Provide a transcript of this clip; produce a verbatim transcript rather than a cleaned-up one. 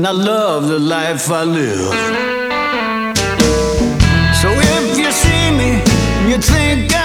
and I love the life I live. So if you see me and you think